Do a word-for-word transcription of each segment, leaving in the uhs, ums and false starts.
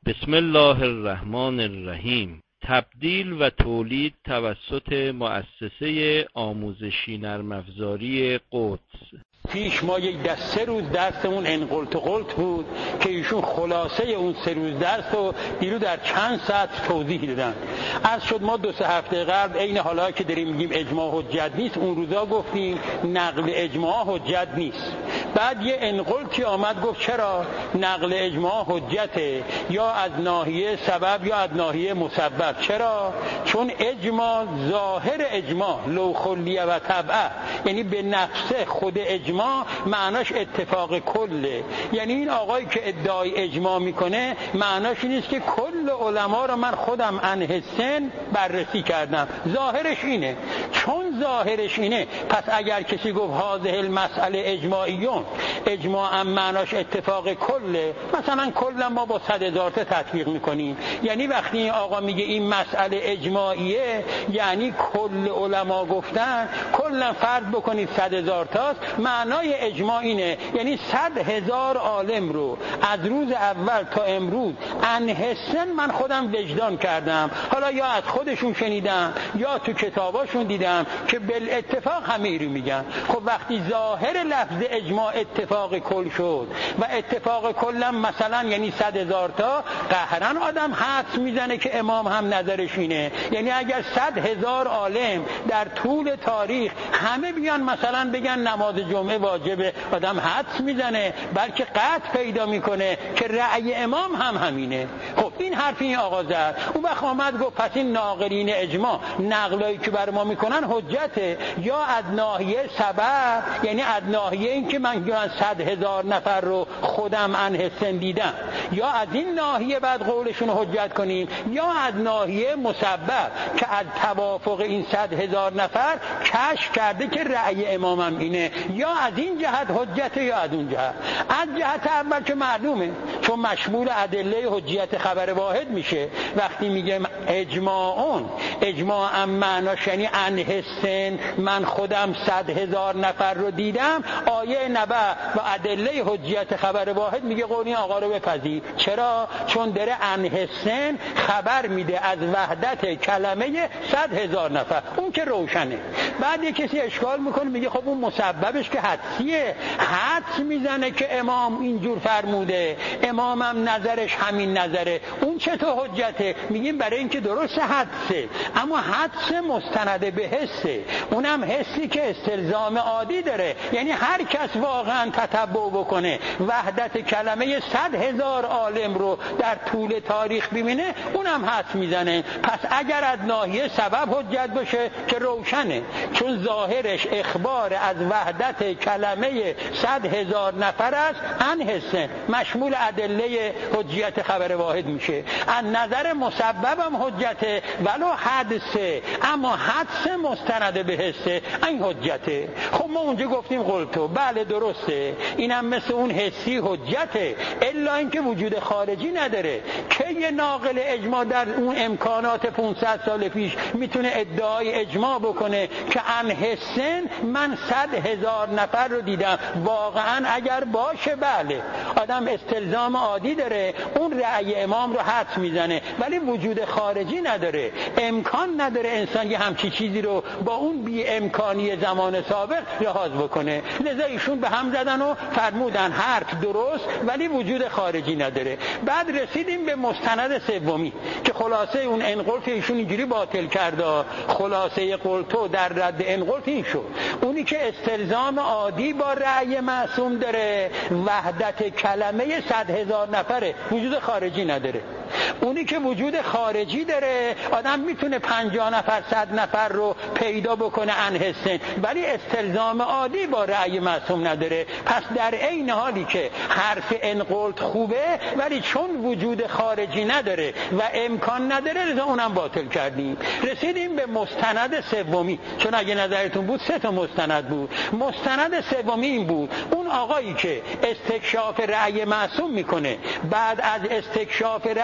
بسم الله الرحمن الرحیم. تبدیل و تولید توسط مؤسسه آموزشی نرم افزاری قدس. پیش ما یک دست سه روز درسمون انقلت و قلت بود که ایشون خلاصه اون سه روز درس رو دیرو در چند ساعت توضیح دادن. از شد ما دو سه هفته قبل عین حالا که داریم میگیم اجماع حجت نیست، اون روزا گفتیم نقل اجماع حجت نیست. بعد یه انقلتی آمد گفت چرا نقل اجماع حجته، یا از ناحیه سبب یا از ناحیه مسبب. چرا؟ چون اجماع ظاهر اجماع لو خلیه و طبعه، یعنی به نفسه خود اجماع معناش اتفاق کله. یعنی این آقایی که ادعای اجماع میکنه معناش این است که کل علما رو من خودم انحسن بررسی کردم. ظاهرش اینه. چون ظاهرش اینه، پس اگر کسی گفت هذه المسئله اجماعیون، اجماع هم معناش اتفاق کله، مثلا کلا ما با صد هزار تا تطبیق میکنیم. یعنی وقتی این آقا میگه این مسئله اجماعیه، یعنی کل علما گفتن، کلا فرض بکنید صد هزار تاست، معنای اجماع اینه یعنی صد هزار عالم رو از روز اول تا امروز انحسن من خودم وجدان کردم. حالا یا از خودشون شنیدم یا تو کتاباشون دیدم که بالاتفاق همه ای رو میگن. خب وقتی ظاهر لفظ اجماع اتفاق کل شد و اتفاق کلم مثلا یعنی صد هزار تا، قهرن آدم حدس میزنه که امام هم نظرش اینه. یعنی اگر صد هزار عالم در طول تاریخ همه بیان مثلا بگن نماز جمعه واجبه، آدم حدس میزنه بلکه قطع پیدا میکنه که رأی امام هم همینه. خب این حرف این آقا زد. اون وقت آمد گفت پس این ناقلین اجماع نقلایی که بر ما میکنن حجته، یا از ناحیه سبب، یعنی از ناحیه این که من گویان صد هزار نفر رو خودم انحسن دیدم، یا از این ناحیه بعد قولشون حجت کنیم، یا از ناحیه مسبب که از توافق این صد هزار نفر کشف کرده که رأی امامم اینه، یا از این جهت حجت یا از اون جهت. از جهت اول که معلومه، چون مشمول ادله حجیت خبر واحد میشه. وقتی میگم اجماعون، اجماع هم معناش یعنی انحسن من خودم صد هزار نفر رو دیدم، آیه نبع و ادله حجیت خبر واحد میگه قولی آقا رو بپذیر. چرا؟ چون داره انحسن خبر میده از وحدت کلمه صد هزار نفر. اون که روشنه. بعد یه کسی اشکال میکنه میگه خب اون مسببش که حدسیه، حدس میزنه که امام اینجور فرموده، امامم نظرش همین نظره، اون چطور حجته؟ میگیم برای اینکه درست حدسه، اما حدس مستند به حسه، اونم حسی که استلزام عادی داره. یعنی هر کس واقعا تتبع بکنه وحدت کلمه صد هزار عالم رو در طول تاریخ ببینه، اونم حدس میزنه. پس اگر از ناحیه سبب حجت باشه که روشنه، چون ظاهرش اخبار از وحدت کلمه صد هزار نفر است، انحسن مشمول ادله حجیت خبر واحد میشه. از نظر مسبب هم حجته ولو حدثه، اما حدث مستند به حسه این حجته. خب ما اونجا گفتیم قلتو بله درسته، اینم مثل اون حسی حجته، الا اینکه وجود خارجی نداره. که یه ناقل اجماع در اون امکانات پانصد سال پیش میتونه ادعای اجماع بکنه که انحسن من صد هزار نفر رو دیدم؟ واقعا اگر باشه بله، آدم استلزام عادی داره، اون رأی امام رو حدس میزنه، ولی وجود خارجی نداره. امکان نداره انسان یه همچی چیزی رو با اون بی امکانی زمان سابق لحاظ بکنه. لذا ایشون به هم زدن و فرمودن حرف درست ولی وجود خارجی نداره. بعد رسیدیم به مستند سومی که خلاصه اون انقلت ایشون اینجوری باطل کرده. خلاصه قلتو در رد انقلت این شد، اونی که استلزام عادی با رأی معصوم داره وحدت کلمه صد هزار نفره، وجود خارجی نداره. اونی که وجود خارجی داره، آدم میتونه پنجاه نفر صد نفر رو پیدا بکنه انحسن، ولی استلزام عادی با رأی معصوم نداره. پس در عین حالی که حرف انقلت خوبه، ولی چون وجود خارجی نداره و امکان نداره، لذا اونم باطل کردیم. رسیدیم به مستند سومی، چون اگه نظرتون بود سه تا مستند بود. مستند سومی این بود، اون آقایی که استکشاف رأی معصوم میکنه، بعد از استکشاف رأی معصوم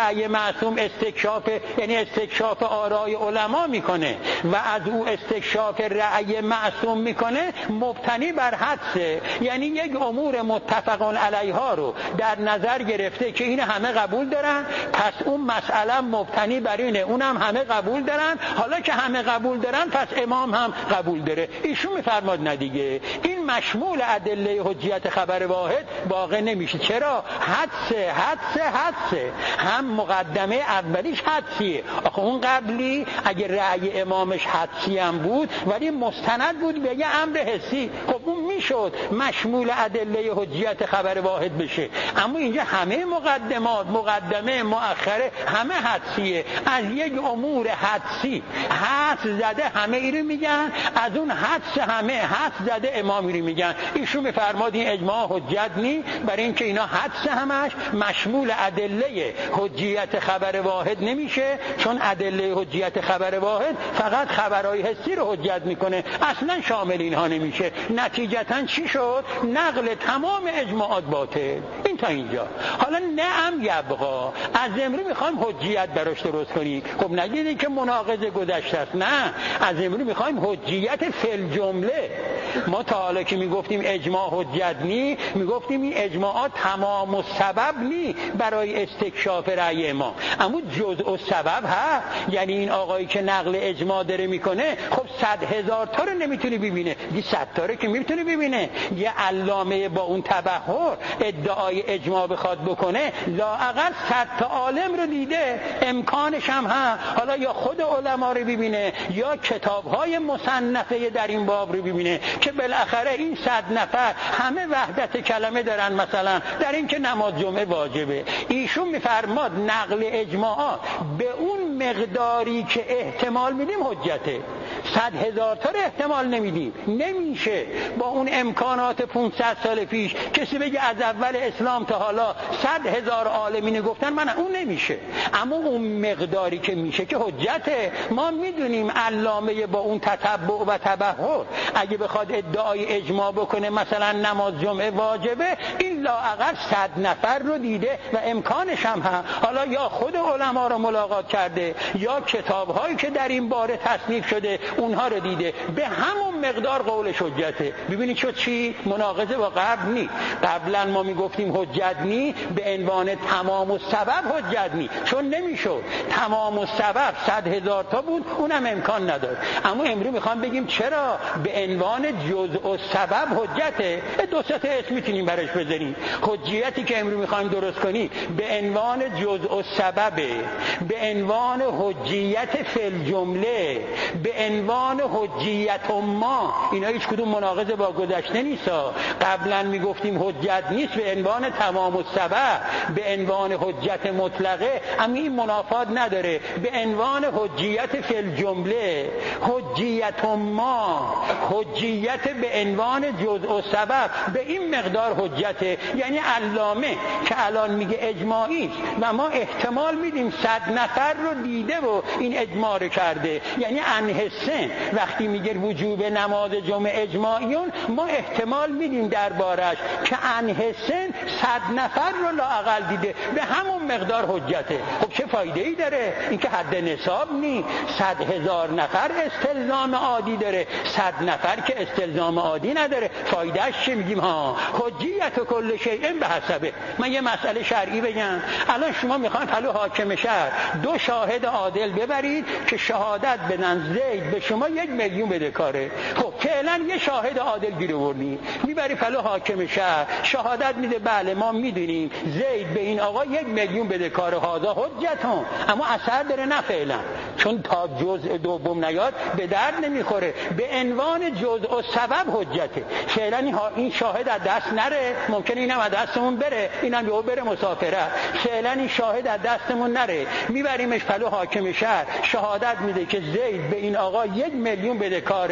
معصوم استکشاف، یعنی استکشاف آرای علما میکنه و از او استکشاف رأی معصوم میکنه، مبتنی بر حدسه. یعنی یک امور متفقون علیها رو در نظر گرفته که این همه قبول دارن، پس اون مسئله مبتنی بر اینه، اونم همه قبول دارن، حالا که همه قبول دارن پس امام هم قبول داره. ایشون میفرماد نه دیگه، این مشمول ادله حجیت خبر واحد واقع نمیشه. چرا؟ حدسه حدسه حدسه. هم مقدمه اولیش حدسیه، آخه اون قبلی اگه رأی امامش حدسی هم بود ولی مستند بود به یه امر حسی، خب اون میشد مشمول ادله حجیت خبر واحد بشه. اما اینجا همه مقدمات، مقدمه مؤخره، همه حدسیه. از یک امور حدسی حدس زده همه ای رو میگن، از اون حدس همه حدس زده امامی رو میگن. ایشون میفرماد این اجماع حجت نی، برای اینکه اینا حدس همش مشمول ادله حجیت خبر واحد نمیشه، چون ادله حجیت خبر واحد فقط خبرهای حسی رو حجت میکنه، اصلا شامل اینها نمیشه. نتیجتا چی شد؟ نقل تمام اجماعات باطل. این تا اینجا. حالا نعم یبقا، از امروز میخوایم حجیت براش درست کنیم. خب نگیدین که مناقضه گذشته است، نه، از امروز میخوایم حجیت فل جمله. ما تا حالا که میگفتیم اجماع حجت نی، میگفتیم این اجماعات تمام و سبب نی برای استکشاف رأی ما، اما جزء و سبب ها. یعنی این آقایی که نقل اجماع داره میکنه، خب صد هزار تا رو نمیتونی ببینه، یه صد تا رو که میتونی ببینه. یه علامه با اون تبحر ادعای اجماع بخواد بکنه، لااقل صد تا عالم رو دیده، امکانش هم هست. حالا یا خود علما رو ببینه یا کتاب‌های مصنفه در این باب رو ببینه که بالاخره این صد نفر همه وحدت کلمه دارن، مثلا در این که نماز جمعه واجبه. ایشون میفرماد نقل اجماعات به اون مقداری که احتمال میدیم حجته. صد هزار تا رو احتمال نمیدیم، نمیشه. با اون امکانات پانصد سال پیش کسی بگه از اول اسلام تا حالا صد هزار عالمین گفتن، من اون نمیشه. اما اون مقداری که میشه که حجته. ما میدونیم علامه با اون تتبع و تبحر اگه بخواد ادعای اجماع بکنه مثلا نماز جمعه واجبه، این لااقل صد نفر رو دیده و امکانش هم هست. حالا یا خود علما رو ملاقات کرده یا کتاب‌هایی که در این باره تصنیف شده اونها رو دیده، به همون مقدار قولش حجته. ببینید شد چی؟ مناقضه با قبل نی. قبلا ما میگفتیم حجت نی به عنوان تمام و سبب حجت نی، چون نمیشد. تمام و سبب صد هزار تا بود، اونم امکان نداد. اما امروز میخوام بگیم چرا به عنوان جزء و سبب حجته. دو سه تا اسم میتونیم براش بذاریم. حجیتی که امروز میخوایم درست کنیم به عنوان جزء و سببه، به عنوان حجیت فل جمله، به عنوان حجیت ما. اینا هیچ کدوم مناقضه با گذشته نیست. قبلا میگفتیم حجت نیست به عنوان تمام و سبب، به عنوان حجت مطلقه، اما این منافات نداره. به عنوان حجیت فل جمله، حجیت ما، حجیت به عنوان جزء و سبب، به این مقدار حجته. یعنی علامه که الان میگه اجماعی و ما احتمال میدیم صد نفر رو دیده و این اجماع رو کرده، یعنی انحسن وقتی میگه وجوب نماز جمعه اجماعیون، ما احتمال میدیم دربارش که انحسن صد نفر رو لااقل دیده، به همون مقدار حجته. خب چه فایده ای داره؟ این که حد نصاب نی. صد هزار نفر استلزام عادی داره، صد نفر که استلزام عادی نداره. فایدهش چی؟ میگیم ها حجیت کل شیء به حسبه. من یه مسئله شرعی بگم. الان شما میخواین پلو حاکم شهر دو شاهد عادل ببرید که شهادت بدن زید به شما یک میلیون بده کاره. خب فعلا یه شاهد عادل گیر آوردی، میبری پلو حاکم شهر، شهادت میده بله ما میدونیم زید به این آقا یک میلیون بده کاره، هذا حجتون. اما اثر داره؟ نه فعلا، چون تا جزء دوم نیاد به درد نمیخوره. به عنوان جزء و سبب حجته. فعلا این شاهد از دست نره، ممکنه اینم از دستمون بره، اینم یهو بره مسافرت. فعلا این شاهد از دستمون نره، میبریمش پلو حاکم شهر، شهادت میده که زید به این آقا یک میلیون بده کاره،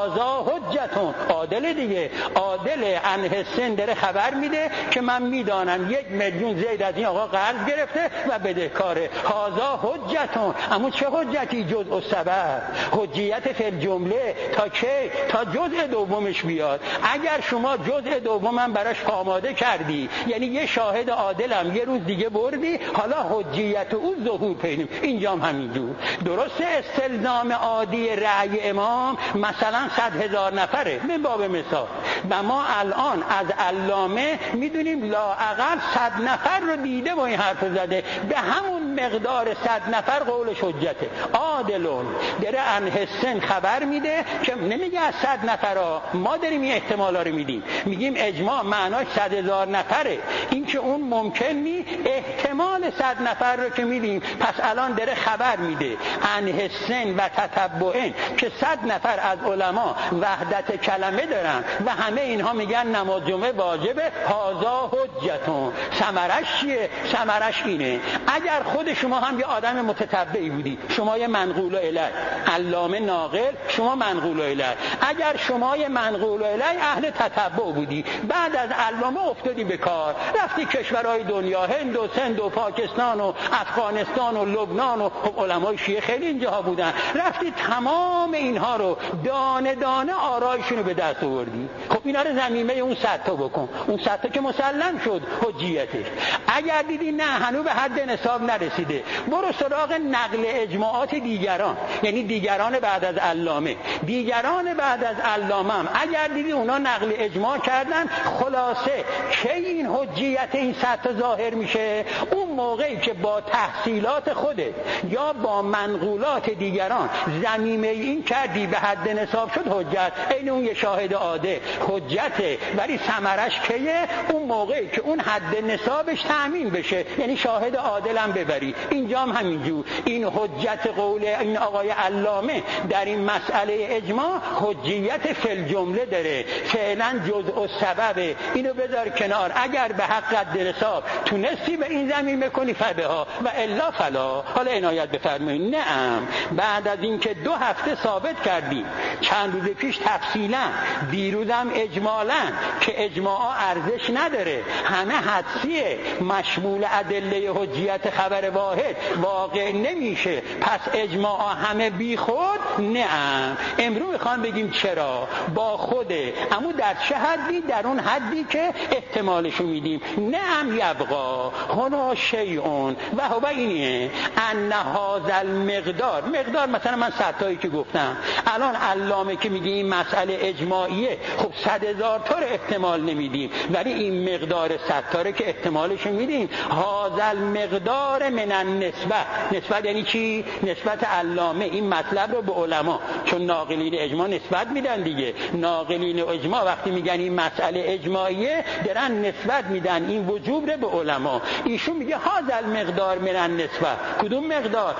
هازا حجتون. عادل دیگه، عادل انه سن داره خبر میده که من میدانم یک میلیون زید از این آقا قرض گرفته و بدهکاره. هازا حجتون. اما چه حجتی؟ جزء السبب، حجیت فی الجمله. تا که تا جزء دومش بیاد. اگر شما جزء دومم براش آماده کردی، یعنی یه شاهد عادلم یه روز دیگه بردی، حالا حجیت او ظهور پیدا. اینجا هم همینجور. درسته استلزام عادی رأی امام مثلا صد هزار نفره من باب مثال، و ما الان از علامه میدونیم لااقل صد نفر رو دیده با این حرف زده، به همون مقدار صد نفر قولش حجته. عادلون داره انه سن خبر میده که نمیگه از صد نفرها، ما داریم این احتمالا رو میدیم، میگیم اجماع معناش صد هزار نفره. این که اون ممکن نی، احتمال صد نفر رو که میدیم. پس الان داره خبر میده انه سن و تتبعن که صد نفر از علما وحدت کلمه دارن و همه اینها میگن نماز جمعه واجبه. هازا حجتون. ثمرش چیه؟ ثمرش اینه اگر خود شما هم یه آدم متتبعی بودی، شما یه منقول الی، علامه ناقل، شما منقول الی، اگر شما یه منقول الی اهل تتبع بودی، بعد از علامه افتادی به کار، رفتی کشورهای دنیا، هند و سند و پاکستان و افغانستان و لبنان و علمای شیعه خیلی اینجاها بودن، رفتی تمام اینها رو دانه دانه آرایشون رو به دست آوردی. خب اینا رو ضمیمه اون صد تا بکن، اون صد تا که مسلم شد حجیتش. اگر دیدی نه هنوز به حد نصاب نرسیده، برو سراغ نقل اجماعات دیگران، یعنی دیگران بعد از علامه. دیگران بعد از علامه هم اگر دیدی اونا نقل اجماع کردن، خلاصه که این حجیت این صد تا ظاهر میشه اون موقعی که با تحصیلات خودت یا با منقولات دیگران ضمیمه این کردی به حد نصاب شد حجت. این اون یه شاهد عادل حجته، ولی ثمرش کیه؟ اون موقعی که اون حد نصابش تأمین بشه، یعنی شاهد عادل هم ببری. اینجا هم همینجور. این حجت قول این آقای علامه در این مسئله اجماع حجیت فی الجمله داره، فعلا جزء السبب. اینو بذار کنار. اگر به حق حد نصاب تونستی به این ضمیمه کنی فبها و الا فلا. حالا عنایت بفرمایید. نعم، بعد از اینکه دو هفته ثابت کردیم، چند روز پیش تفصیلا، دیروزم اجمالا، که اجماع ارزش نداره، همه حدسیه، مشمول ادله حجیت خبر واحد واقع نمیشه، پس اجماع همه بی خود. نعم، امروز میخوام بگیم چرا با خوده، اما در چه حدی؟ در اون حدی که احتمالشو میدیم. نعم یبقا هنا شیئون و هو اینه ان هذا المقدار، مقدار مثلا من صد تایی که گفتم، الان علامه که میگه این مسئله اجماعیه، خب صد هزار تا رو احتمال نمیدیم، ولی این مقدار صد تا رو که احتمالش میدیم. هذا المقدار من النسبه. نسبت یعنی چی؟ نسبت علامه این مطلب رو به علما، چون ناقلین اجماع نسبت میدن دیگه. ناقلین اجماع وقتی میگن این مسئله اجماعیه، دارن نسبت میدن این وجوب رو به علما. ایشون میگه هذا المقدار من النسبه. کدوم مقدار؟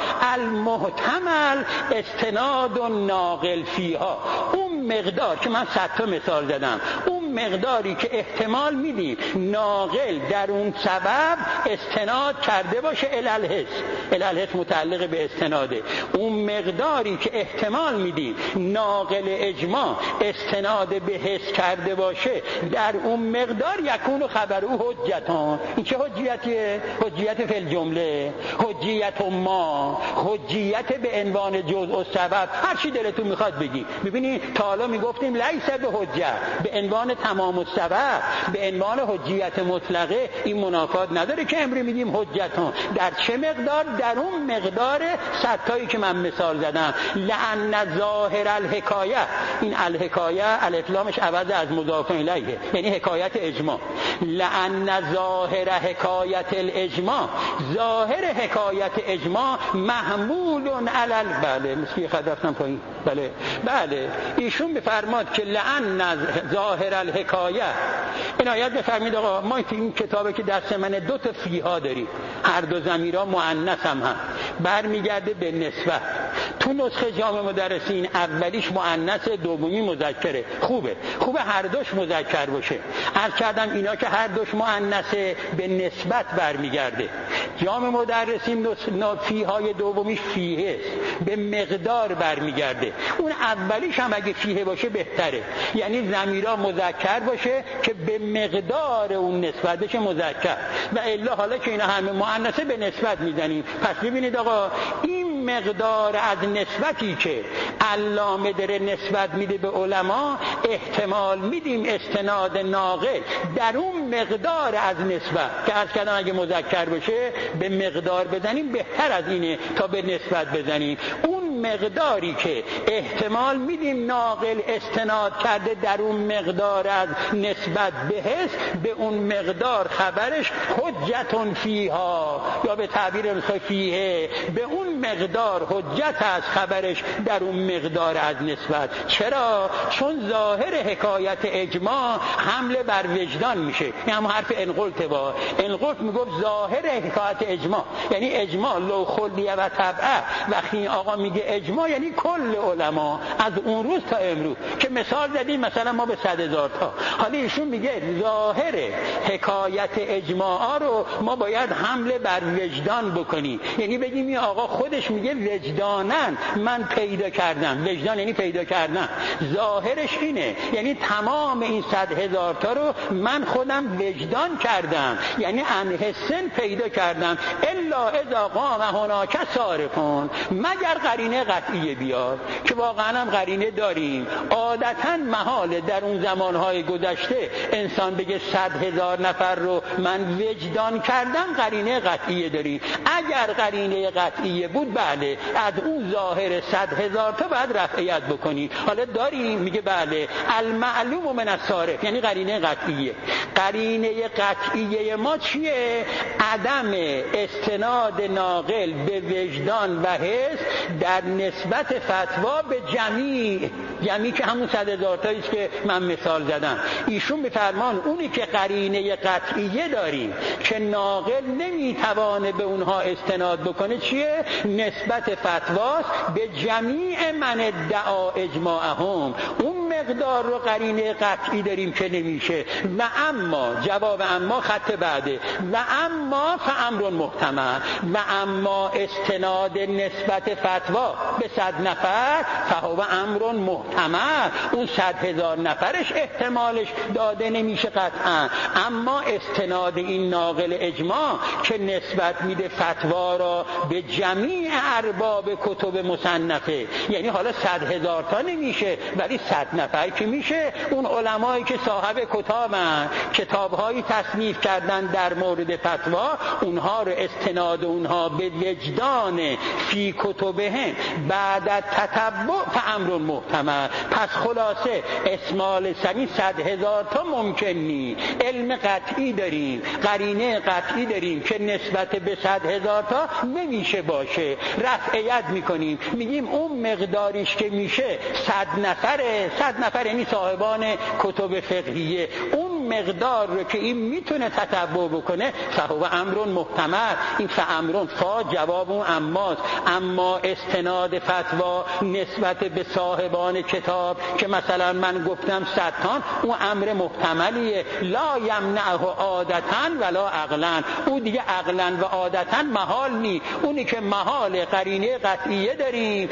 المحتمل استناد و ناقل فیها. اون مقدار که من صد تا مثال زدم، اون مقداری که احتمال میدیم ناقل در اون سبب استناد کرده باشه الالحس. الالحس متعلق به استناده. اون مقداری که احتمال میدیم ناقل اجماع استناد به حس کرده باشه، در اون مقدار یکون خبر او حجتان. این چه حجیتیه؟ حجیت فی الجمله، حجیت ما، حجیت به عنوان جزء السبب. هر چی دلتون میخواد بگی. ببینید تا حالا میگفتیم لیس به حجت، به عنوان تمام السبب، به عنوان حجیت مطلقه. این منافات نداره که امری میگیم حجتان. در چه مقدار؟ در اون مقدار صد تایی که من مثال زدم. لأن ظاهر الحکایه، این الحکایه الف لامش عوض از مضاف الیه، یعنی حکایت اجماع. لأن ظاهر حکایت الاجماع، ظاهر حکایت اجماع محمول علی بله مثل خدفتم پایین بله بله ایشون بفرماد که لأن ظاهر الحکایه. عنایت بفرمید آقا، ما این کتابه که دست منه دو تا فیها داریم، هر دو ضمیرها مؤنث هم هم برمیگرده به نسبت. تو نسخه جامع مدرسین اولیش مؤنث، دومی مذکره. خوبه خوبه هر دوش مذکر باشه. عرض کردم اینا که هر دوش مؤنثه به نسبت برمیگرده. جامع مدرسین فیهای دومیش فیه به مقدار برمیگرده. اون اولیش هم اگه فیه باشه بهتره، یعنی ضمیرا مذکر باشه که به مقدار اون نسبت بشه مذکر. و الا حالا که اینا همه مؤنثه به نسبت میزنیم. پس ببینید آقا این مقدار از نسبتی که علامه داره نسبت میده به علما، احتمال میدیم استناد ناقل در اون مقدار از نسبت که عرض کردم اگه مذکر باشه به مقدار بزنیم بهتر از اینه تا به نسبت بزنیم. اون مقداری که احتمال میدیم ناقل استناد کرده در اون مقدار از نسبت بهش، به اون مقدار خبرش حجتون فیها، یا به تعبیر نسخه فیه به اون مقدار حجت از خبرش در اون مقدار از نسبت. چرا؟ چون ظاهر حکایت اجماع حمله بر وجدان میشه. این هم حرف انقلت با انقلت میگفت ظاهر حکایت اجماع یعنی اجماع لو خلیه و طبعه. وقتی آقا میگه اجماع یعنی کل علما از اون روز تا امروز، که مثال زدیم مثلا ما به صد هزار تا. حالا ایشون میگه ظاهر حکایت اجماع رو ما باید حمله بر وجدان بکنیم، یعنی بگیم این آقا خودش میگه وجدانن من پیدا کردم. وجدان یعنی پیدا کردم، ظاهرش اینه، یعنی تمام این صد هزار تا رو من خودم وجدان کردم، یعنی انحسن پیدا کردم. الا اذا قام هناک صارفون، مگر قرینه قطعیه بیاد که واقعا هم قرینه داریم. عادتا محاله در اون زمانهای گذشته انسان بگه صد هزار نفر رو من وجدان کردم، قرینه قطعیه داریم. اگر قرینه قطعیه بود بله از اون ظاهر صد هزار تا بعد رفعیت بکنی. حالا داریم میگه بله المعلوم من الصارف یعنی قرینه قطعیه. قرینه قطعیه ما چیه؟ عدم استناد ناقل به وجدان و حس در نسبت فتوا به جمیع، جمیع که همون صد هزار تایی است که من مثال زدم. ایشون میفرمان اونی که قرینه قطعیه داریم که ناقل نمیتوانه به اونها استناد بکنه چیه؟ نسبت فتواست به جمیع من ادعا اجماعهم. اون مقدار رو قرینه قطعی داریم که نمیشه. و اما جواب اما خط بعده، و اما فامر محتمل، و اما استناد نسبت فتوا به صد نفر فهو امر محتمل، اون صد هزار نفرش احتمالش داده نمیشه قطعا. اما استناد این ناقل اجماع که نسبت میده فتوا را به جمیع ارباب کتب مصنفه، یعنی حالا صد هزار تا نمیشه ولی صد نفر که میشه. اون علمایی که صاحب کتابن، کتابهایی تصنیف کردن در مورد فتوا، اونها رو استناد اونها به وجدان فی کتبهم بعد تتبع فامر محتمل. پس خلاصه اسمال سمی صد هزار تا ممکن نی. علم قطعی داریم، قرینه قطعی داریم که نسبت به صد هزار تا نمیشه باشه. رفعیت میکنیم میگیم اون مقداریش که میشه صد نفره. صد نفر یعنی صاحبان کتب فقهیه. اون مقدار رو که این میتونه تتبع بکنه فهو امر محتمل. این فامرون فا جواب اون اماست. اما استناد فتوا نسبت به صاحبان کتاب که مثلا من گفتم صد تان، اون امر محتملیه. لا یمنعه عادتا ولا عقلا. او دیگه عقلا و عادتا محال نی. اونی که محال قرینه قطعیه داریم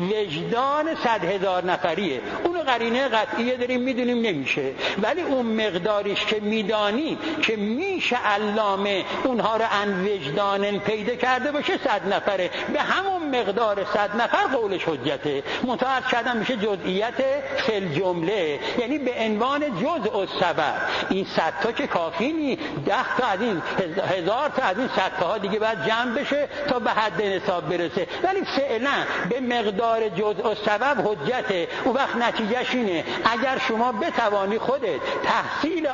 وجدان صد هزار نفریه. اونو قرینه قطعیه داریم میدونیم نمیشه، ولی اون مقداریش که میدانیم که میشه علامه اونها رو ان وجدان پیدا کرده باشه صد نفره. به همون مقدار صد نفر قولش حجته. متعرض کردن میشه جزئیت فل جمله، یعنی به عنوان جزء السبب. این صد تا که کافی نی، ده تا از این هزار تا از این صد تا ها دیگه باید جمع بشه تا به حد نصاب برسه. ولی فعلا به مقدار جزء السبب حجته. اون وقت نتیجهش اینه اگر شما بتوانی خودت تحصیل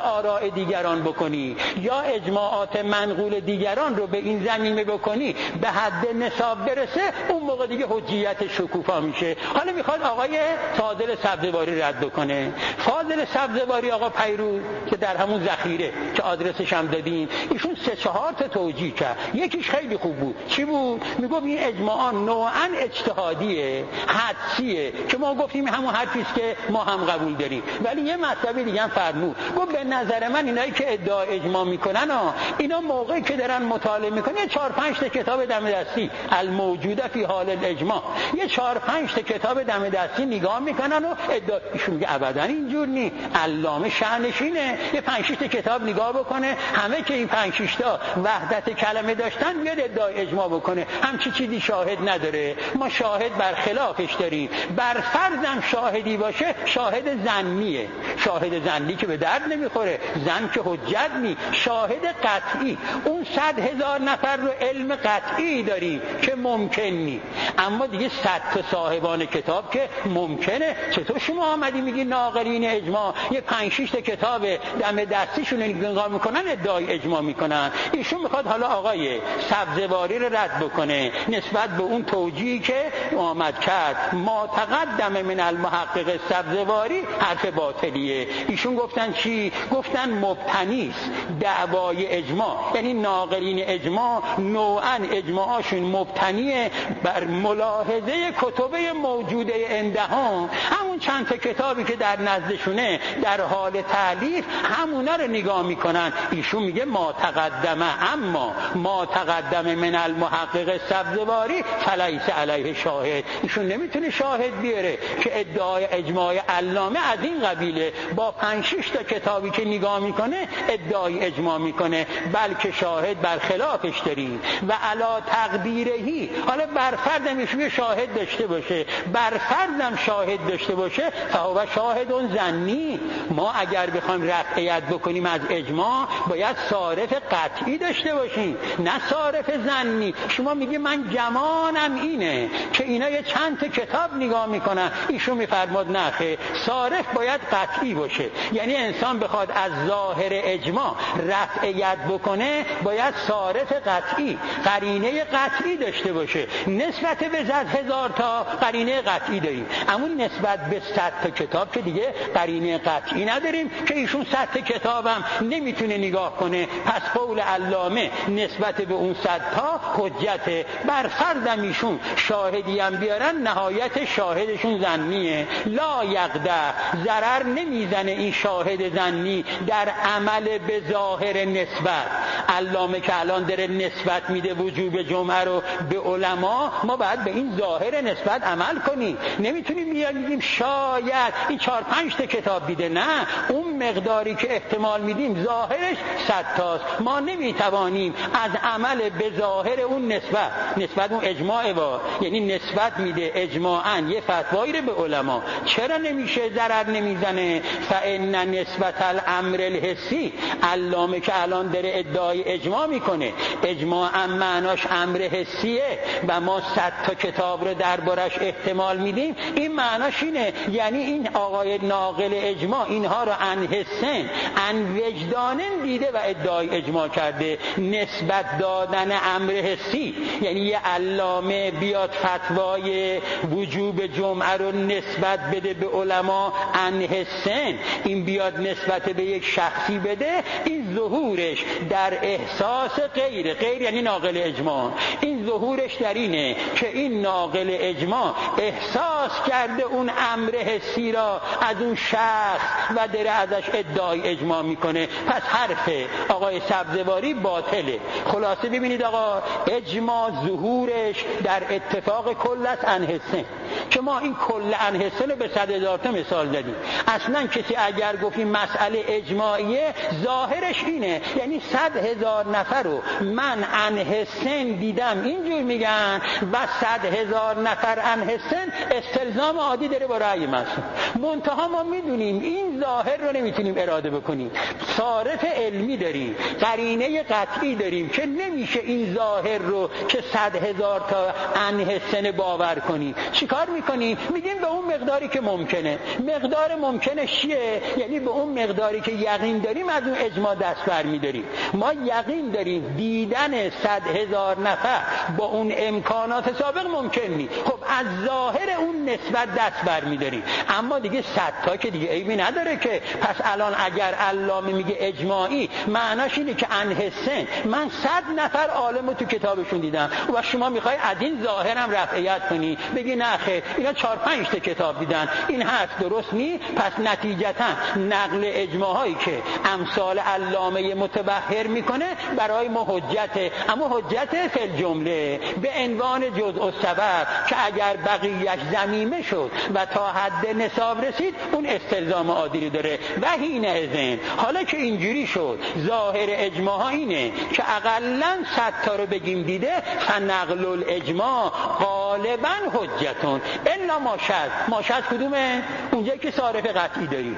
آراء دیگران بکنی یا اجماعات منقول دیگران رو به این زمینه بکنی به حد نصاب برسه، اون موقع دیگه حجیت شکوفا میشه. حالا میخواد آقای فاضل سبزواری رد بکنه. فاضل سبزواری آقا پیروز که در همون ذخیره که آدرسش هم دادین، ایشون سه چهار تا توجیه کرد. یکیش خیلی خوب بود. چی بود؟ میگفت این اجماعات نوعاً اجتهادیه، حدسیه، که ما گفتیم همون حرفی است که ما هم قبول داریم. ولی یه مطلبی دیگه هم فرمود، گفت به نظر من اینایی که ادعا اجماع میکنن ها، اینا موقعی که دارن مطالعه میکنن یه چهار پنج تا کتاب دم دستی الموجوده فی حال الاجماع، یه چهار پنج تا کتاب دم دستی نگاه میکنن و ادعا. ایشون میگه ابدا اینجور نی، علامه شأنش اینه یه پنج شش تا کتاب نگاه بکنه، همه که این پنج شش تا وحدت کلمه داشتن بیاد ادعای اجماع بکنه. همچی چیزی شاهد نداره. ما شاهد بر خلافش داریم. بر فرضم شاهدی باشه شاهد ظنیه، شاهد ظنی که به درد نمیخوره، زن که حجت نی. شاهد قطعی، اون صد هزار نفر رو علم قطعی داریم که ممکن نی. اما دیگه صد تا صاحبان کتاب که ممکنه. چطور شما آمدی میگی ناقلین اجماع یه پنج شش تا کتاب دم دستیشون نگاه میکنن ادعای اجماع میکنن؟ ایشون میخواد حالا آقای سبزواری رو رد بکنه نسبت به اون توجیهی که آمد کرد. ما تقدم من المحقق سبزواری حرف باطلیه. ایشون گفتن چی؟ گفتن مبتنیست دعوای اجماع، یعنی ناقلین اجماع نوعاً اجماعاشون مبتنیه بر ملاحظه کتبه موجوده اندهان، همون چند تا کتابی که در نزدشونه در حال تالیف همونا رو نگاه میکنن. ایشون میگه ما تقدمه، اما ما تقدم من المحقق سبزواری فلیس علیه شاهد. ایشون نمیتونه شاهد بیاره که ادعای اجماع علامه از این قبیله، با پنج شش تا کتابی که نگاه میکنه ادعای اجماع میکنه، بلکه شاهد بر خلافش داریم. و علا تقدیرهی، حالا بر فردم ایشون شاهد داشته باشه، بر فردم شاهد داشته باشه، فهو شاهد اون ظنی. ما اگر بخوایم رفعیت بکنیم از اجماع باید صارف قطعی داشته باشیم، نه صارف ظنی. شما میگی من گمانم اینه که اینا یه چند تا کتاب نگاه میکنن، ایشون میفرماد نخه، صارف باید قطعی باشه. یعنی انسان بخواد از ظاهر اجماع رفعیت بکنه باید صارف قطعی، قرینه قطعی داشته باشه. نسبت به صد هزار تا قرینه قطعی داریم، اما نسبت به صد تا کتاب که دیگه قرینه قطعی نداریم که ایشون صد تا کتابم نمیتونه نگاه کنه. پس قول علامه نسبت به اون صد تا حجته. بر فردم ایشون شاهدی هم بیارن نهایت شاهدشون ظنیه. لا یقده، ضرر نمیزنه این شاهد ظنی در عمل به ظاهر نسبت. علامه که الان داره نسبت میده وجوب جمعه رو به علما، ما باید به این ظاهر نسبت عمل کنیم. نمیتونیم میگیم شاید این چهار پنج تا کتاب دیده، نه، اون مقداری که احتمال میدیم ظاهرش صد تاست. ما نمیتوانیم از عمل به ظاهر اون نسبت، نسبت اون اجماع با، یعنی نسبت میده اجماعاً یه فتوایی رو به علما. چرا نمیشه؟ ضرر نمیزنه. فان نسبت الامر الحسی، علامه که الان داره ادعای اجماع میکنه، اجماع معناش امر حسیه و ما صد تا کتاب رو دربارش احتمال میدیم. این معناش اینه، یعنی این آقای ناقل اجماع اینها رو ان حسن ان وجدانن دیده و ادعای اجماع کرده. نسبت دادن امر حسی یعنی یه علامه بیاد فتوای وجوب جمعه رو نسبت بده به علما ان حسن، این بیاد نسبت به یک شخصی بده، این ظهورش در احساس غیر غیر یعنی ناقل اجماع، این ظهورش در اینه که این ناقل اجماع احساس کرده اون امر حسی را از اون شخص و داره ازش ادعای اجماع میکنه. پس حرف آقای سبزواری باطله. خلاصه ببینید آقا، اجماع ظهورش در اتفاق کل است ان حسن، که ما این کل ان حسن رو به صد هزار تا مثال زدیم. اصلا کسی اگر گفتیم مسئله اجماعیه ظاهرش اینه، یعنی صد هزار نفر رو من ان حسن دیدم اینجور میگن و صد هزار نفر ان حسن استلزام عادی داره با رأی معصوم. منتها ما میدونیم این ظاهر رو نمیتونیم اراده بکنیم، صارف علمی داریم، قرینه قطعی داریم که نمیشه این ظاهر رو که صد هزار تا ان حسن باور کنیم. چیکار میکنیم؟ میگیم به اون مقداری که ممکنه. مقدار ممکنه چیه؟ یعنی به اون مقداری مقداری که یقین داریم از اون اجماع دست برمی‌داریم. ما یقین داریم دیدن صد هزار نفر با اون امکانات سابق ممکن نیست. خب از ظاهر اون نسبت دست برمی‌داریم، اما دیگه صد تا که دیگه عیبی نداره که. پس الان اگر علامه میگه اجماعی، معناش اینه که انحسن من صد نفر عالمو تو کتابشون دیدم و شما میخوای از این ظاهرم رفعیت کنی، بگی نه خیر اینا چهار پنج تا کتاب دیدن، این حرف درست نی. پس نتیجتا نقل اجماع هایی که امثال علامه متبحر میکنه برای ما حجته، اما حجت فی الجمله به عنوان جزء السبب که اگر بقیه‌اش ضمیمه شد و تا حد نصاب رسید اون استلزام عادی داره. و حین اذن حالا که اینجوری شد ظاهر اجماع ها اینه که اقلاً صد تا رو بگیم دیده، فنقل الاجماع غالباً حجتون الا ما شذ. ما شذ کدومه؟ اونجایی که صارف قطعی داری.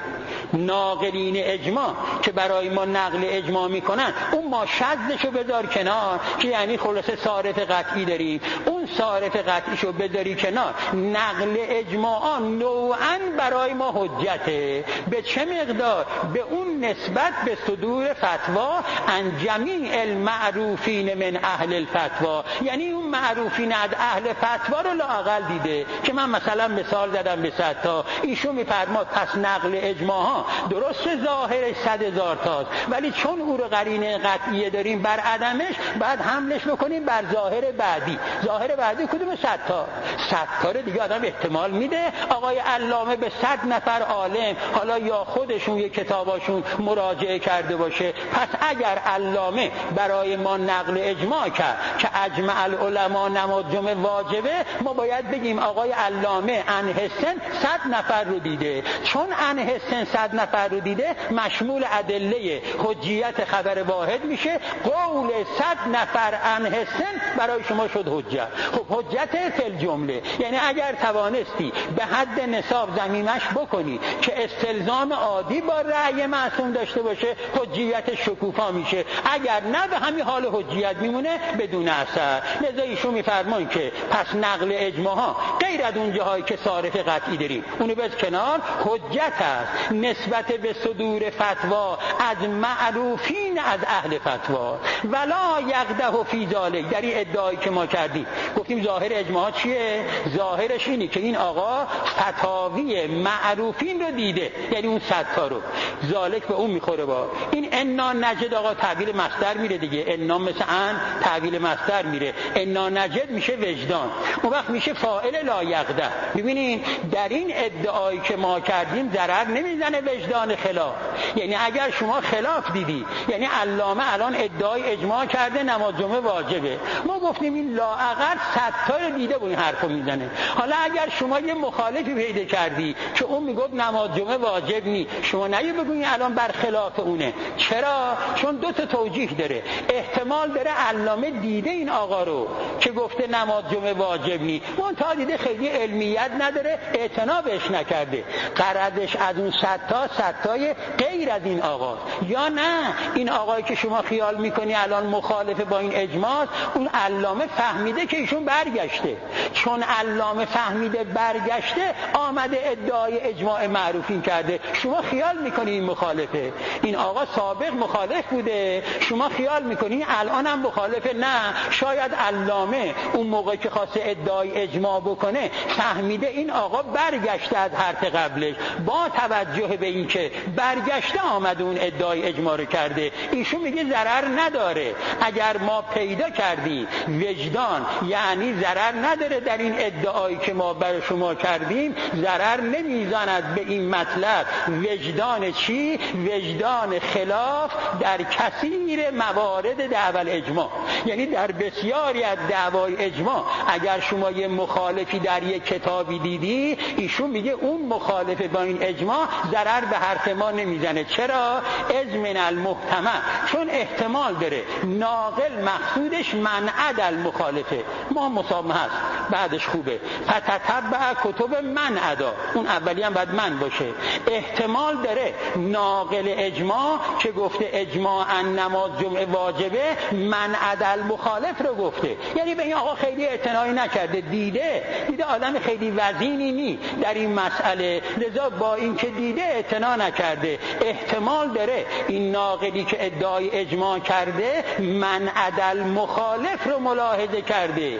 ناقلین اجماع که برای ما نقل اجماع میکنن اون ما شذشو بذار کنار، که یعنی خلاصه صارف قطعی داری، اون صارف قطعیشو بذاری کنار. نقل اجماعا نوعاً برای ما حجته. به چه مقدار؟ به اون نسبت به صدور فتوا عن جمیع المعروفین من اهل الفتوا، یعنی اون معروفین از اهل فتوا رو لااقل دیده. که من مثلا مثال زدم به صد تا، ایشون میفرماد پس نقل اجماع ها درست ظاهرش صد هزار تاست، ولی چون او رو قرینه قطعیه داریم بر عدمش، بعد حملش بکنیم بر ظاهر بعدی. ظاهر بعدی کدوم؟ صد تا. صد تا رو دیگه آدم احتمال میده آقای علامه به صد نفر عالم، حالا یا خودشون یه کتاباشون مراجعه کرده باشه. پس اگر علامه برای ما نقل اجماع کرد که اجمع العلماء نماز جمعه واجبه، ما باید بگیم آقای علامه انحسن صد نفر رو دیده. چون انحسن صد نفر رو دیده، مشمول ادله حجیت خبر واحد میشه. قول صد نفر انحسن برای شما شد حجت. خب حجت فی الجمله، یعنی اگر توانستی به حد نصاب ضمیمش بکنی که استلزام عادی با رأی معصوم داشته باشه، حجیت شکوفا میشه. اگر نه به همین حال حجیت میمونه بدون اثر. لذا ایشون میفرمان که پس نقل اجماع ها غیر از اون جاهایی که صارف قطعی داریم اونو بذار کنار، حجت است نسبت به صدور فتوا از معروفین از اهل فتوا. ولا یقدح فی ذلک، در این ادعایی که ما کردیم گفتیم ظاهر اجماع چیه؟ ظاهرش اینه که این آقا فتاوی معروفین رو دیده، یعنی اون صد تا رو. ذالک به اون میخوره. با این انا نجد آقا تعبیر مصدر میره دیگه. انا مثل ان تعبیر مصدر میره، انا نجد میشه وجدان، اون وقت میشه فاعل لا یقدح. ببینین در این ادعایی که ما کردیم ضرر نمیزنه وجدان خلاف. یعنی اگر شما خلاف دیدی، یعنی علامه الان ادعای اجماع کرده نماز جمعه واجبه، ما گفتیم این لااقل صد تا رو دیده با این حرفو میزنه. حالا اگر شما یه مخالفی پیدا کردی که اون میگفت نماز جمعه واجب نی، شما نگی بگوین الان برخلاف اونه. چرا؟ چون دو تا توجیه داره. احتمال داره علامه دیده این آقا رو که گفته نماز جمعه واجب نی، اون تا دیده خیلی علمیت نداره، اعتنا بهش نکرده، قرضش از اون صد تا صد تای غیر از این آقا. یا نه این آقایی که شما خیال میکنی الان مخالف با این اجماع، اون علامه فهمیده که ایشون برگشته. چون علامه فهمیده برگشته، آمده ادعای اجماع معروفین کرده. شما خیال میکنی این مخالفه، این آقا سابق مخالف بوده، شما خیال میکنی الان هم مخالفه. نه، شاید علامه اون موقع که خواسته ادعای اجماع بکنه فهمیده این آقا برگشته از حرف قبلش، با توجه به این که برگشته آمده اون ادعای اجماع رو کرده. ایشون میگه ضرر نداره. اگر ما پیدا کردی وجدان، یعنی ضرر نداره در این ادعایی که ما برای شما کردیم، ضرر نمیزند به این مطلب. وجدان چی؟ وجدان خلاف در کثیر موارد دعوی اجماع، یعنی در بسیاری از دعوای اجماع اگر شما یه مخالفی در یک کتابی دیدی، ایشون میگه اون مخالف با این اجماع ضرر به حرف ما نمیزنه. چرا؟ از من المحتمل، چون احتمال داره ناقل مقصودش منع المخالفه. ما مسامحه است، بعدش خوبه. فتتبع کتب من ادا، اون اولی هم باید من باشه. احتمال داره ناقل اجماع که گفته اجماع ان نماز جمعه واجبه من عدل مخالف رو گفته، یعنی به این آقا خیلی اعتنایی نکرده، دیده دیده آدم خیلی وزینی نی در این مسئله، لذا با این که دیده اعتنا نکرده. احتمال داره این ناقلی که ادعای اجماع کرده من عدل مخالف رو ملاحظه کرده.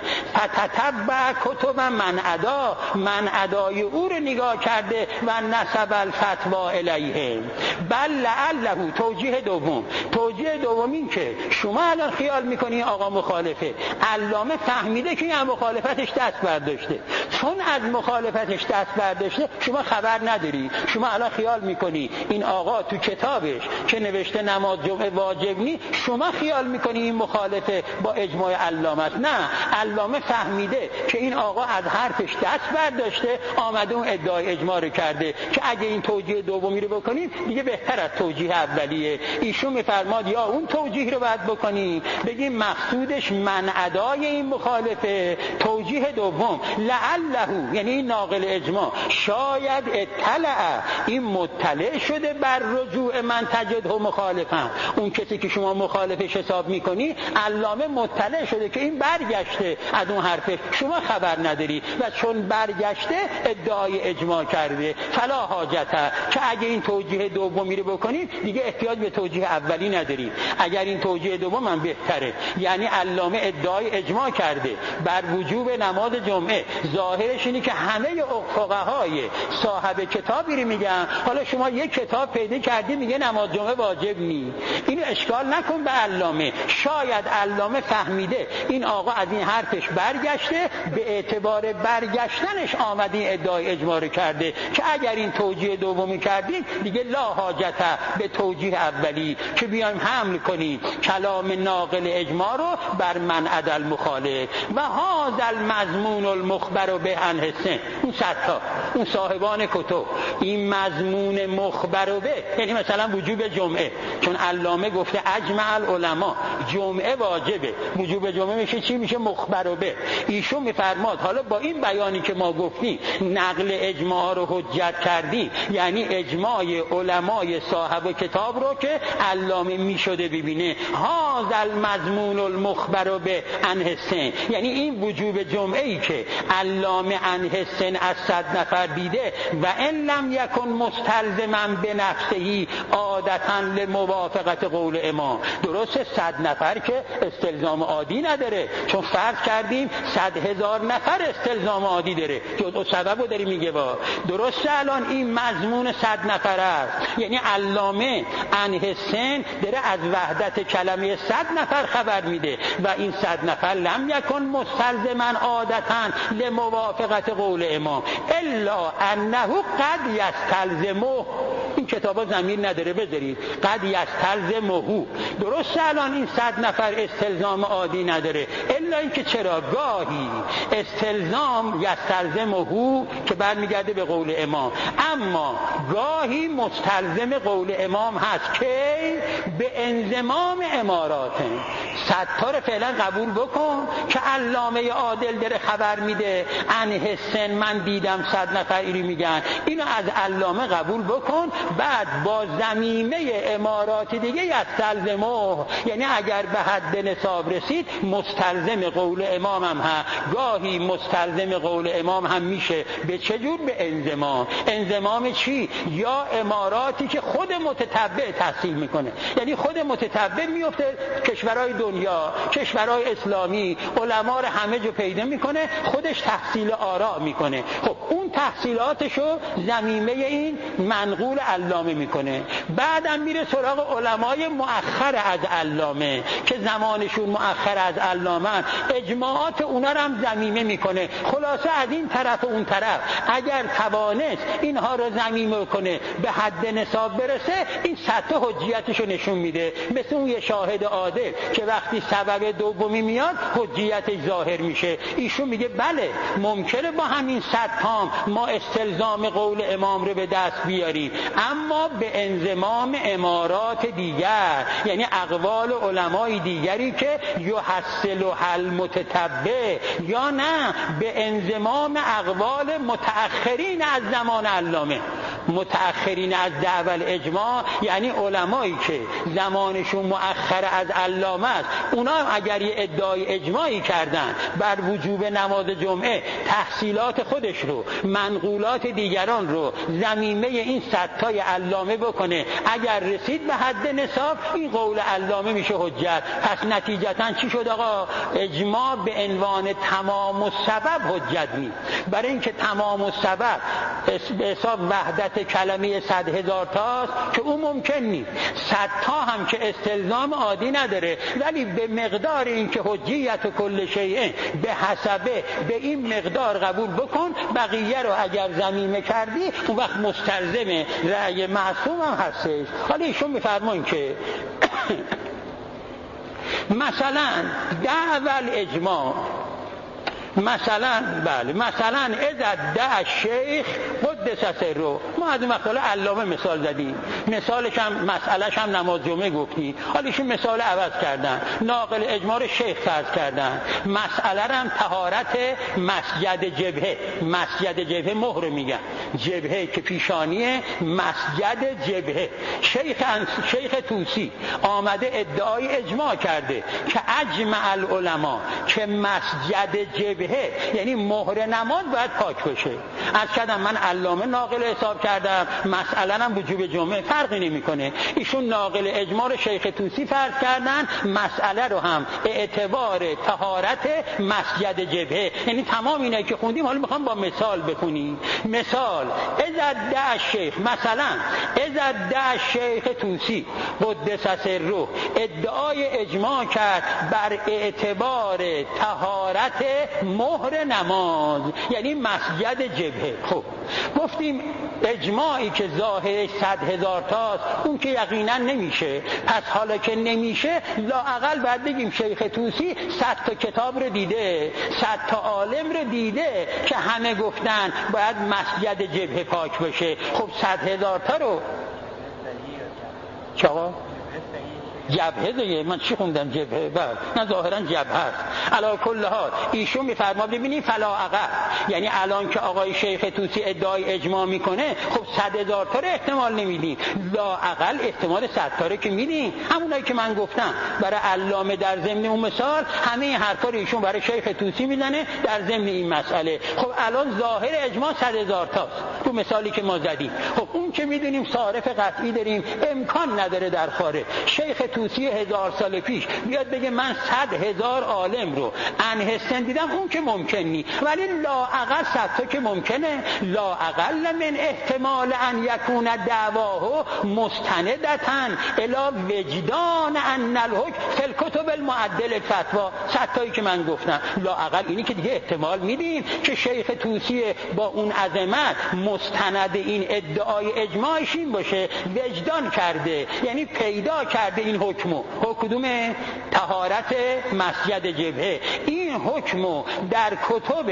فتتبع کتب من عدا، من عدای او رو نگاه کرده و نسب الفتوا الیه. بل لعله، توجیه دوم، توجیه دوم این که شما الان خیال میکنی آقا مخالفه، علامه فهمیده که این مخالفتش دست برداشته، چون از مخالفتش دست برداشته شما خبر نداری، شما الان خیال میکنی این آقا تو کتابش که نوشته نماز جمعه واجب نی، شما خیال میکنی این مخالفه با اجماع علامه است. نه، علامه فهمیده که این آقا از حرفش دست برداشته، آمده اون ادعای اجماع رو کرده که اگه این توجیه دومی رو بکنیم دیگه بهتر از توجیه اولیه. ایشون میفرماد یا اون توجیه رو باید بکنیم بگیم مقصودش من ادای این مخالفه. توجیه دوم لعله، یعنی این ناقل اجماع شاید اطلع، این مطلع شده بر رجوع من تجده مخالفم، اون کسی که شما مخالفش حساب میکنی علامه مطلع شده که این برگشته از اون حرفه، شما خبر نداری و چون برگشته ادعای اجماع کرده. فلا حاجته، که اگه این توجیه دومی رو بکنید دیگه احتیاج به توجیه اولی نداری. اگر این توجیه دوم هم بهتره، یعنی علامه ادعای اجماع کرده بر وجوب نماز جمعه، ظاهرش اینه که همه فقهای صاحب کتابی رو میگن، حالا شما یک کتاب پیدا کردی میگه نماز جمعه واجب نی، اینو اشکال نکن به علامه. شاید علامه فهمیده این آقا از این حرفش برگشته، به اعتبار برگشتنش آمدین ادعای اجماع رو کرده که اگر این توجیه دومی کردیم دیگه لا حاجت به توجیه اولی که بیایم حمل کنیم کلام ناقل اجماع رو بر من عدل مخالف. و هذا المضمون المخبر به عن حسن، اون ستا اون صاحبان کتب این مضمون مخبر به، یعنی مثلا وجوب جمعه، چون علامه گفته اجمع العلماء جمعه واجبه، وجوب جمعه میشه چی؟ میشه مخبر به. ایشون میفرماد حالا با این بیانی که ما گفتیم نقل اجماع رو حجت کردی، یعنی اجماع علمای صاحب کتاب رو که علامه میشده ببینه. هذا المضمون المخبر به عن حسن، یعنی این وجوب جمعه ای که علامه عن حسن از صد نفر دیده و ان لم یکن مستلزما به نفسه عادتا لموافقت قول امام. درسته صد نفر که استلزام عادی نداره، چون فرض کردیم صد هزار نفر استلزام عادی داره، جزء سبب رو داری میگه با. درسته الان این مضمون صد نفر است، یعنی علامه عن حسن داره از وحدت کلمه صد نفر خبر میده و این صد نفر لم یکن مستلزما عادتا لموافقت قول امام الا انه قد یستلزمه. این کتابا ضمیر نداره بذارید، قد یستلزمه. درسته الان این صد نفر استلزام عادی نداره، الا اینکه چرا گاهی استلزام یستلزمه که برمیگرده به قول امام، اما گاهی مستلزم قول امام هست که به انضمام امارات. صد تا رو فعلا قبول بکن که علامه عادل داره خبر میده عن حسن من دیدم صد نفر اینو میگن، اینو از علامه قبول بکن، بعد با ضمیمه امارات دیگه یستلزمه، یعنی اگر به حد نصاب رسید مستلزم قول امام هم هست. گاهی مستلزم قول امام هم میشه به چه جور؟ به انضمام. انضمام چی؟ یا اماراتی که خود متتبع تحصیل میکنه، یعنی خود متتبع میفته کشورهای دنیا، کشورهای اسلامی، علما رو همه جا پیدا میکنه، خودش تحصیل آراء میکنه. خب اون تحصیلاتشو ضمیمه این منقول علامه میکنه، بعدم میره سراغ علمای مؤخر از علامه که زمانشون مؤخر از علامه، اجماعات اونا رو هم ضمیمه میکنه. خلاصه از این طرف و اون طرف اگر توانست اینها رو ضمیمه کنه به حد نصاب برسه، این سطح حجیتشو نشون میده. مثل اون یه شاهد عادل که وقتی سبب دومی میاد حجیتش ظاهر میشه. ایشون میگه بله ممکنه با همین صد تام ما استلزام قول امام رو به دست بیاریم، اما به انضمام امارات دیگر، یعنی اقوال علمای دیگری که یحصل حل متتبع، یا نه به انضمام اقوال متأخرین از زمان علامه. متأخرین از دعوی الاجماع یعنی علمایی که زمانشون مؤخر از علامه است، اونا اگر یه ادعای اجماعی کردن بر وجوب نماز جمعه، تحصیلات خودش رو، منقولات دیگران رو ضمیمه این صدتای علامه بکنه، اگر رسید به حد نصاب این قول علامه میشه حجت. پس نتیجتا چی شد آقا؟ اجماع به عنوان تمام السبب حجت نیست، برای اینکه تمام السبب به حساب وحدت کلمه صد هزار تاست که اون ممکن نیست. صد تا هم که استلزام عادی نداره، ولی به مقدار این که حجیت کل شیء به حسبه به این مقدار قبول بکن، بقیه رو اگر ضمیمه کردی اون وقت مستلزم رأی معصوم هم هستش. حالا ایشون میفرمایند که مثلا دعوی الاجماع، مثلا بله مثلا اذا دعا الشیخ قدس سره، ما از این مقاله علامه مثال زدیم، مثالش هم مسئلهش هم نماز جمعه گفتیم، حالا ایشون مثال عوض کردن، ناقل اجماع رو شیخ فرض کردن، مسئله هم طهارت مسجد جبهه، مسجد جبهه مهر میگن، جبهه که پیشانیه، مسجد جبهه. شیخ شیخ طوسی آمده ادعای اجماع کرده که اجمع العلماء که مسجد جبهه یعنی مهر نماز باید پاک بشه. از کردم من علامه ناقل حساب کردم، مسئله هم وجوب جمعه فرقی نمیکنه. ایشون ناقل اجماع رو شیخ طوسی فرض کردن، مسئله رو هم اعتبار طهارت مسجد جبهه، یعنی تمام اینایی که خوندیم حالا میخوام با مثال بخونیم. مثال اذا دعا الشیخ، مثلا اذا دعا الشیخ طوسی قدس سره ادعای اجماع کرد بر اعتبار طهارت مهر نماز یعنی مسجد جبهه. خب گفتیم اجماعی که ظاهرش صد هزار تاست اون که یقینا نمیشه، پس حالا که نمیشه لااقل باید بگیم شیخ طوسی صد تا کتاب رو دیده، صد تا عالم رو دیده که همه گفتن باید مسجد جبهه پاک بشه. خب صد هزار تا رو چاقا جبهه دیگه، من چی خوندم جبهه؟ بله نه ظاهرا جبهه است. علی کل حال ایشون میفرما ببینید فلا عقل، یعنی الان که آقای شیخ طوسی ادعای اجماع میکنه خب صد هزار تا رو احتمال نمیدیم، لا عقل احتمال صد تا رو که میدیم. همونایی که من گفتم برای علامه در ضمن اون مثال همه این حرفا رو ایشون برای شیخ طوسی میزنه در ضمن این مسئله. خب الان ظاهر اجماع صد هزار تاست تو مثالی که ما زدیم. خب اون که میدونیم صارف قطعی داریم، امکان نداره در خارج شیخ طوسی هزار سال پیش بیاد بگه من صد هزار عالم رو انحسن دیدم، اون که ممکن نی، ولی لااقل صد تا که ممکنه. لااقل من احتمال ان یکون دعواه مستندتن الی وجدان ان الحکم فی الکتب المعدل الفتوا. صد تایی که من گفتم لااقل اینی که دیگه احتمال میدیم که شیخ طوسی با اون عظمت مستند این ادعای اجماعش این باشه، وجدان کرده یعنی پیدا کرده این حکمو. حکم طهارت مسجد جبهه، این حکمو در کتب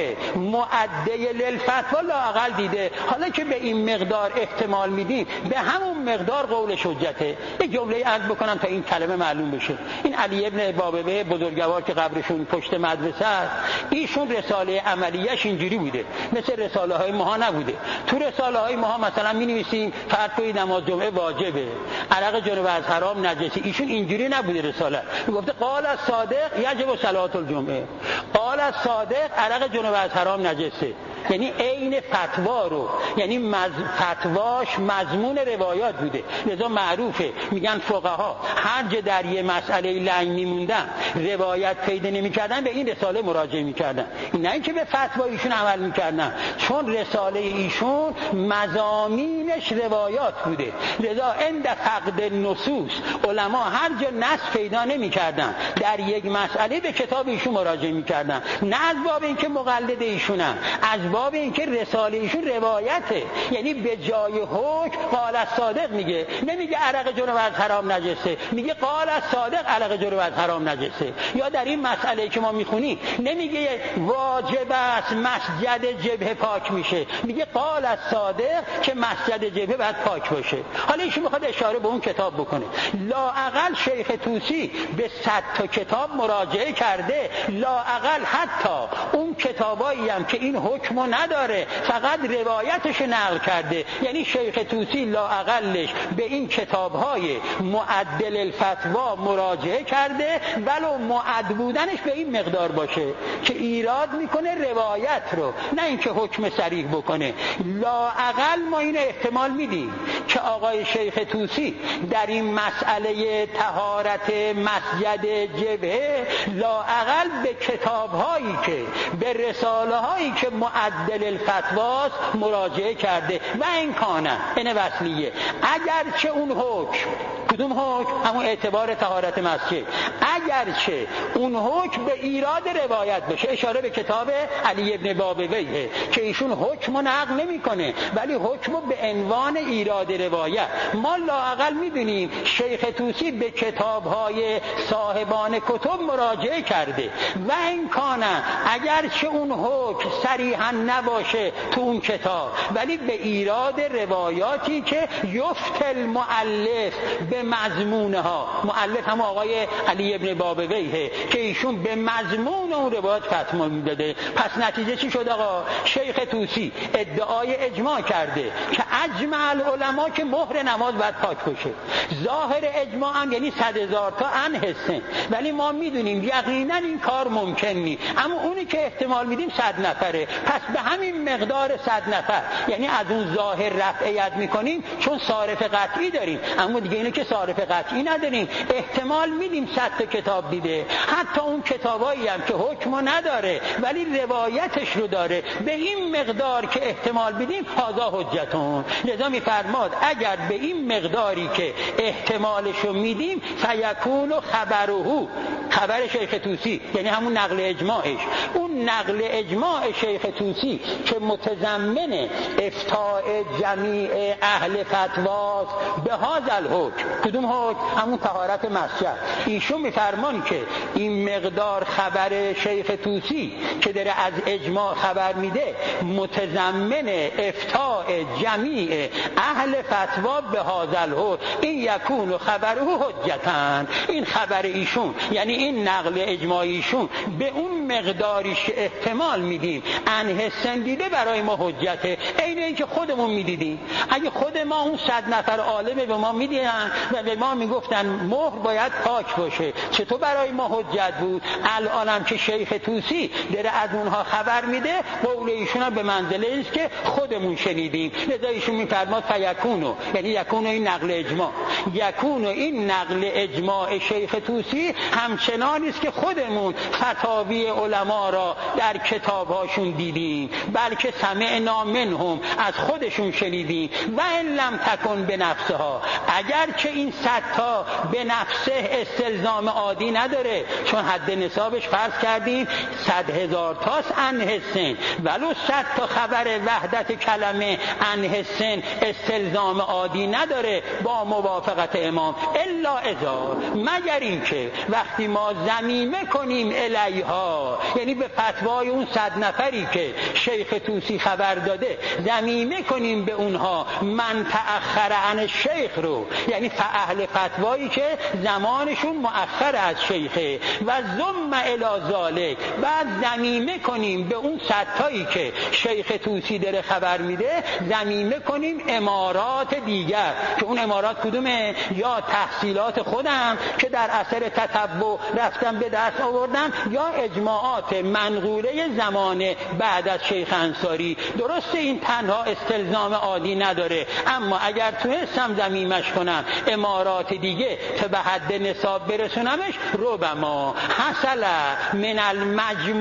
معده للفتوا لااقل دیده. حالا که به این مقدار احتمال میدیم به همون مقدار قول حجته. یک جمله عرض بکنم تا این کلمه معلوم بشه. این علی ابن بابوه بزرگوار که قبرشون پشت مدرسه است، ایشون رساله عملیش اینجوری بوده، مثل رساله های ماها نبوده. تو رساله های ماها مثلا می نویسیم فرض کنید نماز جمعه واجبه، عرق جنوب از حرام نجسی. ایشون اینجوری نبوده رساله، میگفته قال الصادق یجب صلات الجمعه، قال الصادق عرق جنوب از حرام نجسه، یعنی عین فتوا رو، یعنی مز... فتواش مضمون روایات بوده. لذا معروفه میگن فقها هر جا در یه مسئله لنگ میموندن روایت پیدا نمیکردن به این رساله مراجعه میکردن، نه اینکه به فتوا ایشون عمل میکردن، چون رساله ایشون مضامینش روایات بوده. لذا عند فقد النصوص علما هر جا نص پیدا نمیکردن در یک مسئله به کتاب ایشون مراجعه میکردن، نه از باب اینکه مقلد ایشونن، از باب این که رساله ایشون روایته، یعنی به جای حکم قال الصادق میگه، نمیگه عرق جنوب از حرام نجسه، میگه قال الصادق عرق جنوب از حرام نجسه. یا در این مسئله که ما میخونیم نمیگه واجب است مسجد جبهه پاک میشه، میگه قال الصادق که مسجد جبهه باید پاک باشه. حالا ایشون میخواد اشاره به اون کتاب بکنه. لااقل شیخ طوسی به صد تا کتاب مراجعه کرده، لااقل حتی اون کتابایی هم که این حکمو نداره فقط روایتش نقل کرده، یعنی شیخ طوسی لااقلش به این کتابهای معدل الفتوا مراجعه کرده، ولو معد بودنش به این مقدار باشه که ایراد میکنه روایت رو، نه اینکه حکم صریح بکنه. لااقل ما اینو احتمال میدیم که آقای شیخ طوسی در این مسئله طهارت مسجد جبهه لااقل به کتاب‌هایی که به رساله هایی که معدل الفتواست مراجعه کرده. و این کانه این وصلیه، اگرچه اون حکم، کدوم حکم؟ همون اعتبار طهارت مسجد، اگرچه اون حکم به ایراد روایت باشه، اشاره به کتاب علی ابن بابویه که ایشون حکمو نقل نمیکنه ولی حکمو به عنوان ایراد روایت. ما لااقل میدونیم شیخ طوسی به کتاب‌های صاحبان کتب مراجعه کرده. و این کانه اگرچه اون حکم صریحا نباشه تو اون کتاب، ولی به ایراد روایاتی که یفت المؤلف به مضمونها، مؤلف هم آقای علی ابن بابویه که ایشون به مضمون اون روایات فتوا میداده. پس نتیجه چی شد آقا؟ شیخ طوسی ادعای اجماع کرده که اجمع العلماء که مهر نماز باید پاک باشه. ظاهر اجماع هم یعنی صد هزار تا ان حسن، ولی ما میدونیم یقینا این کار ممکن نی، اما اونی که احتمال میدیم صد نفره. پس به همین مقدار صد نفر یعنی از اون ظاهر رفعیت میکنیم چون صارف قطعی داریم، اما دیگه اینه که صارف قطعی نداریم، احتمال میدیم صد تا کتاب دیده، حتی اون کتابایی هم که حکمو نداره ولی روایتش رو داره، به این مقدار که احتمال میدیم هذا حجتون. لذا میفرماد اگر به این مقداری که احتمالش رو میدیم فیکون خبره، خبر شیخ طوسی یعنی همون نقل اجماعش، اون نقل اجماع شیخ طوسی که متضمن افتاء جمیع اهل فتواست به هذا الحکم. کدوم حکم؟ همون طهارت مسجد. ایشون میفرمان که این مقدار خبر شیخ طوسی که داره از اجماع خبر میده متضمن افتاء جمیع اهل فتوا به هذا الحکم، این یکون خبره حجتن. این خبر ایشون یعنی این نقل اجماعیشون به اون مقداریش که احتمال میدیم انه سندیده برای ما حجته، عین اینکه خودمون میدیدیم. اگه خود ما اون صد نفر عالم به ما میدیدن و به ما میگفتن مهر باید پاک باشه، چطور برای ما حجت بود؟ الانم که شیخ طوسی داره از اونها خبر میده، قول ایشون به منزله است که خودمون شنیدیم. لذا ایشون میفرماد فیکونو، یعنی یکونو این نقل اجماع، یکونو این نقل اجماع شیخ طوسی همچنان است که خودمون فتاوی علما را در کتابهاشون دیدیم، بلکه سمعنا منهم، از خودشون شنیدیم. و ان لم تکن به نفسها، اگر که این صد تا به نفسه استلزام عادی نداره، چون حد نصابش فرض کردیم صد هزار تاست ان حسن، ولو صد تا خبر وحدت کلمه ان حسن استلزام عادی نداره با موافقت امام، الا اذا، مگر اینکه وقتی ما ضمیمه کنیم الیها، یعنی به فتوای اون صد نفری که شیخ طوسی خبر داده ضمیمه کنیم به اونها، من تأخر عن شیخ رو، یعنی اهل فتوایی که زمانشون مؤخر از شیخه، و ضم الی ذالک، بعد ضمیمه کنیم به اون صد تایی که شیخ طوسی داره خبر میده، ضمیمه کنیم امارات دیگر، که اون امارات کدومه؟ یا تحصیلات خودم که در اثر تتبع رفتم به دست آوردم، یا اجماعات منقوله زمانه بعد از شیخ انصاری. درسته این تنها استلزام عادی نداره، اما اگر تونستم ضمیمش کنم امارات دیگه تا به حد نصاب برسونمش، ربما حصل من المجموع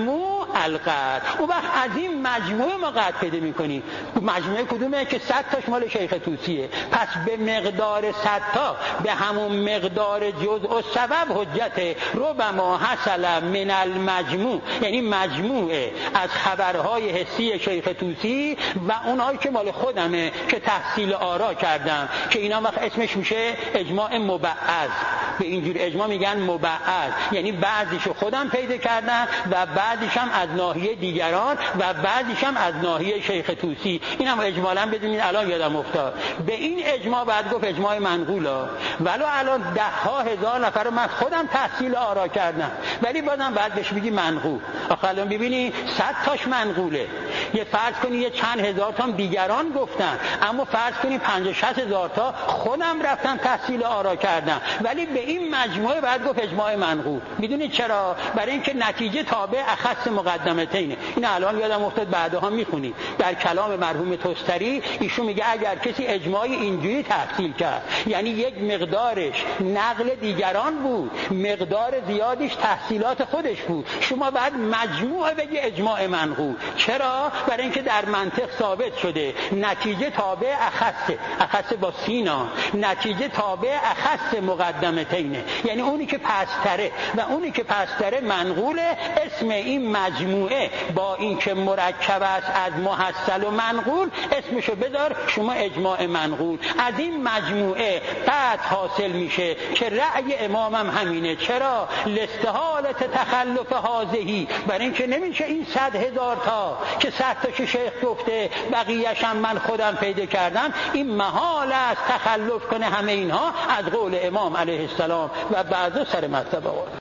القطع. اون وقت از این مجموعه ما قطع پیدا میکنیم. مجموعه کدومه؟ که صد تاش مال شیخ طوسیه. پس به مقدار صد تا، به همون مقدار جزء و سبب حجت ربما حصل من المجموع، یعنی مجموعه از خبرهای حسی شیخ طوسی و اونایی که مال خودمه که تحصیل آرا کردم، که اینا وقت اسمش میشه اجماع مبعض. به اینجور اجماع میگن مبعض، یعنی بعضیشو خودم پیدا کردم و بعضیش هم از ناحیه دیگران و بعضیش هم از ناحیه شیخ طوسی. اینم اجمالاً بدونید الان یادم افتاد. به این اجماع بعد گفت اجماع منقولا، ولو الان ده ها هزار نفر من خودم تحصیل آرا کردم، ولی بازم بعد بهش بگی منقول. آخه الان ببینی صد تاش منقوله. یه فرض کنی یه چند هزار تا دیگران گفتن، اما فرض کنی پنجاه شصت هزار تا خودم رفتم تحصیل آرا کردم، ولی به این مجموعه بعد گفت اجماع منقول. میدونید چرا؟ برای اینکه نتیجه تابع اخص مقدمتینه. این الان یادم افتاد بعدها میخونید در کلام مرحوم توستری، ایشون میگه اگر کسی اجماع اینجوری تحصیل کرد، یعنی یک مقدارش نقل دیگران بود، مقدار زیادیش تحصیلات خودش بود، شما بعد مجموعه بگی اجماع منقول. چرا؟ برای اینکه در منطق ثابت شده نتیجه تابع اخص، اخص با سینا، نتیجه تابع اخص مقدمتینه، یعنی اونی که پستره و اونی که پستره منقوله. اسم این مجموعه با اینکه مرکب است از محصل و منقول، اسمشو بذار شما اجماع منقول. از این مجموعه قطع حاصل میشه که رأی امامم همینه. چرا؟ لاستحالت تخلف هازهی، برای اینکه نمیشه این صد هزار تا که صد تا شیخ گفته بقیه‌ش هم من خودم پیدا کردم، این محال است تخلف کنه همه اینها از قول امام علیه السلام و بعضا سر مذهب آقا.